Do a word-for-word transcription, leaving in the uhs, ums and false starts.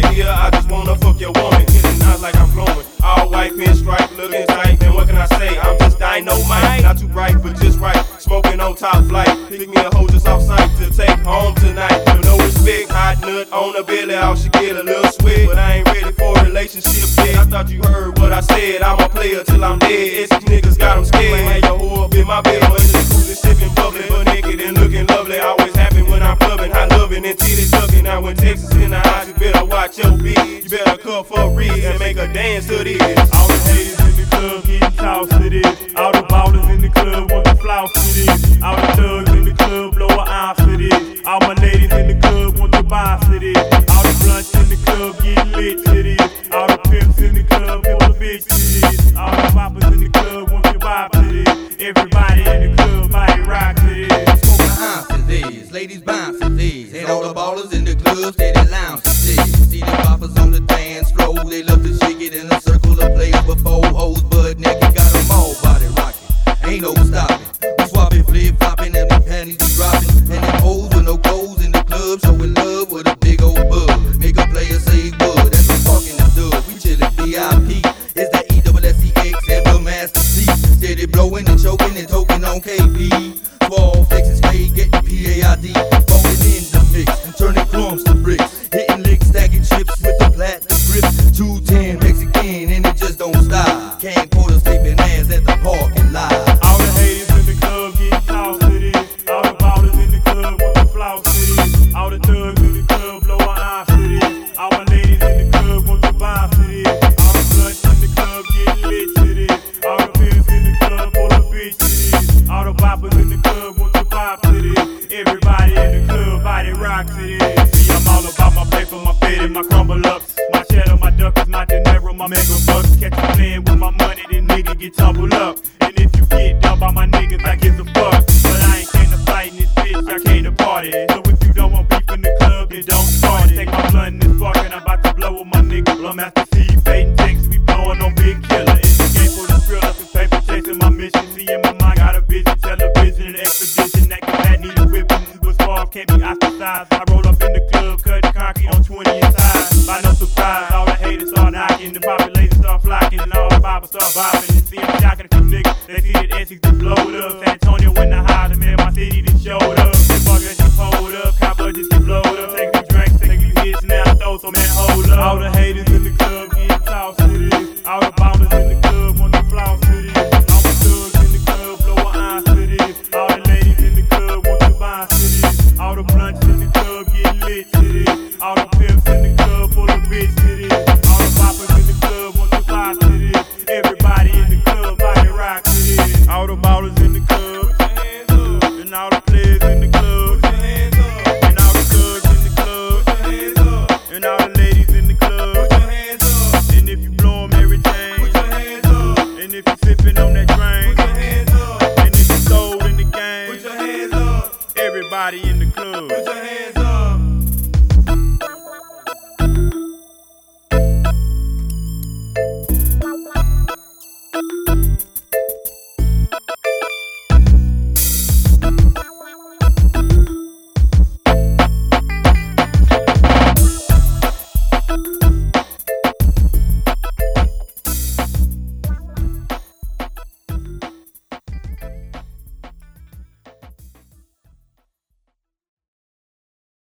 here, I just wanna fuck your woman. Hitting out like I'm glowing. All white pinstripe, looking tight, man, what can I say? I'm just dynamite, not too bright, but just right. Smoking on top flight, pick me a hoe just off sight to take home tonight. With no respect, hot nut on the belly, all she get a little sweat. But I ain't ready for a relationship yet. I thought you heard what I said, I'm a player till I'm dead. These niggas got them scared, man, your hoe up in my bed. Under the cruising, sipping bubbly, but naked and looking lovely. Always happen when I'm clubbing, high loving and titties tucking. Now when Texas in the house, you better watch your beat. You better cut for real and make a dance to this. All the haters in the club getting tossed to this. All the ballers in the club want to floss to this. All the thugs in the club blow an ounce to this. All my ladies in the club want to bounce to this. All the blunts in the club getting lit to this. All the pimps in the club want a bitch to this. All the poppers in the club want to vibe to this. Everybody in the club body rock to this. Smoking an ounce to this, ladies bounce to this. And all the ballers in the club steady lounge to this. See the poppers on the dance floor, they love to shake it in a circle of players with four hoes, but naked got them all body rocking. Ain't no stopping. We swapping, flip flopping, and the panties be dropping. And them hoes with no clothes in the club, showing love with a big old bug. Make a player say good, that's the fucking the dub. We chillin' V I P. It's that E S S E X and the Master C. Steady blowing and choking and toking on K P. twelve Texas K, get the P A I D. Falling in the mix and turning crumbs to bricks. Hitting licks, stacking chips with the platinum grip. two ten Mexican and it just don't stop. Can't put a sleeping ass at the parking lot. All the haters in the club getting tossed to this. All the ballers in the club want to floss to this. All the thugs in the club blow an ounce to this. All my ladies in the club want to bounce to this. All the blunts in the club getting lit to this. All the pimps in the club want a bitch to this. All the boppers in the club want to pop to this. Everybody in the club body rock to this. See, I'm all about my paper, my fed and my crumble ups. My cheddar, my duckers, my dinero, my mega bucks. Catch you playing with my money, then nigga get tumbled up. And if you get done by my niggas, I give a fuck. But I ain't came to fight in this bitch, I came to party. So if you don't want beef in the club, then don't start it. Take my blunt in this fuck and I'm about to blow with my nigga. Blum after C, fading Texas, we blowing on Big Killer. It's the game for the thrill, up in paper, chasing my mission. See in my mind, got a vision, television, and expedition. That cat need a whipping, but far can't be ostracized. I roll up in the club, cut concrete on twenty inside. By no surprise, all the haters start knocking, the population start flocking, and all the boppers start bopping. And see them shocking a few niggas, they see that Essex just blowed up. San Antonio in the house, and man, my city just showed up. The fuckers just pulled up, cop budgets get blowed up. Take me drinks, take me hits, now throw some man hold up. All the haters